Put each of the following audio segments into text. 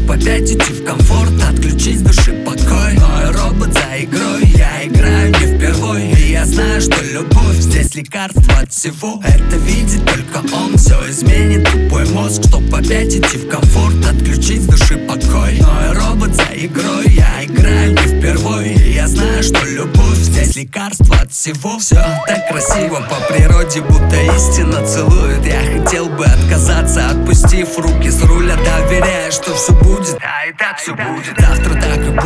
чтоб опять идти в комфорт, отключить с души покой. Но робот за игрой, я играю не впервой. И я знаю, что любовь здесь лекарство от всего. Это видит только он, все изменит тупой мозг, чтоб опять идти в комфорт, отключить с души покой. Но робот за игрой, я играю не впервой. И я знаю, что любовь здесь лекарство от всего. Все так красиво по природе, будто истина целует. Я хотел бы отказаться, отпустив руки с руля, доверяя, что все будет, а и так все будет. Завтра так и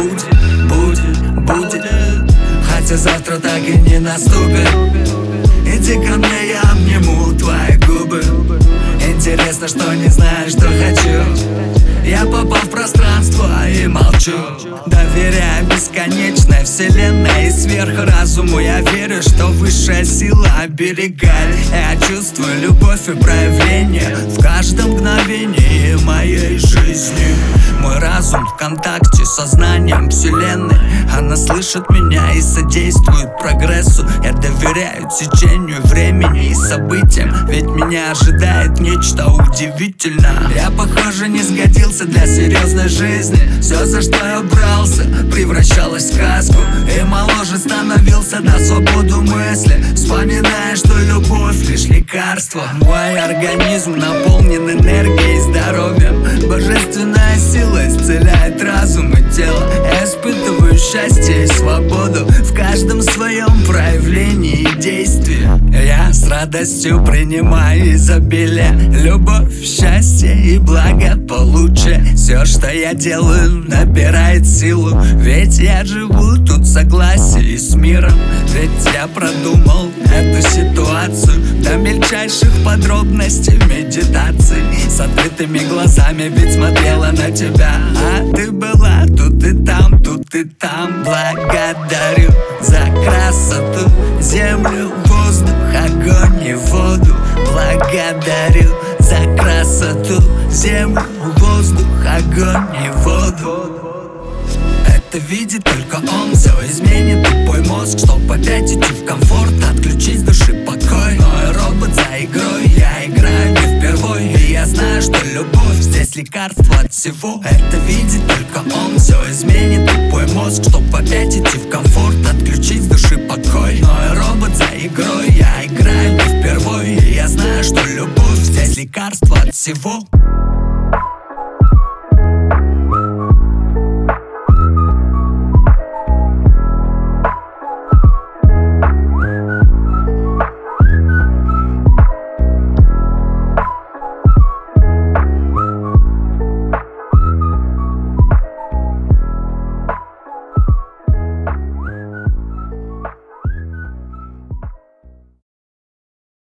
будет. Хотя завтра так и не наступит. Иди ко мне, я обниму твои губы. Интересно, что не знаю, что хочу. Я попал в пространство и молчу, доверяя бесконечной вселенной и сверхразуму. Я верю, что высшая сила оберегает. Я чувствую любовь и проявление в каждом мгновении моей жизни. Мой разум в контакте с сознанием вселенной. Она слышит меня и содействует прогрессу. Я доверяю течению времени и событиям, ведь меня ожидает нечто удивительное. Я, похоже, не сгодился для серьезной жизни. Все, за что я брался, превращалось в сказку. И моложе становился на свободу мысли, вспоминая, что любовь лишь лекарство. Мой организм наполнен энергией и здоровьем. Божественная сила исцеляет разум и тело. Я испытываю счастье и свободу в каждом своем проявлении и действии. Я с радостью принимаю изобилие, любовь, счастье и благополучие. Все, что я делаю, набирает силу, ведь я живу тут в согласии с миром. Ведь я продумал эту ситуацию до мельчайших подробностей медитации. С открытыми глазами ведь смотрела на тебя, а ты была тут и там, тут и там. Благодарю за красоту, землю, воздух, огонь и воду. Благодарю за красоту, землю, воздух, огонь и воду. Это видит только он, все изменит тупой мозг, чтоб опять идти в комфорт, отключить с души покой. Но робот за игрой, я играю не впервой. И я знаю, что любовь здесь лекарство от всего. Это видит только он, все изменит тупой мозг, чтоб опять идти в комфорт, отключить с души покой. Но робот за игрой, я играю не впервой. И я знаю, что любовь здесь лекарство от всего.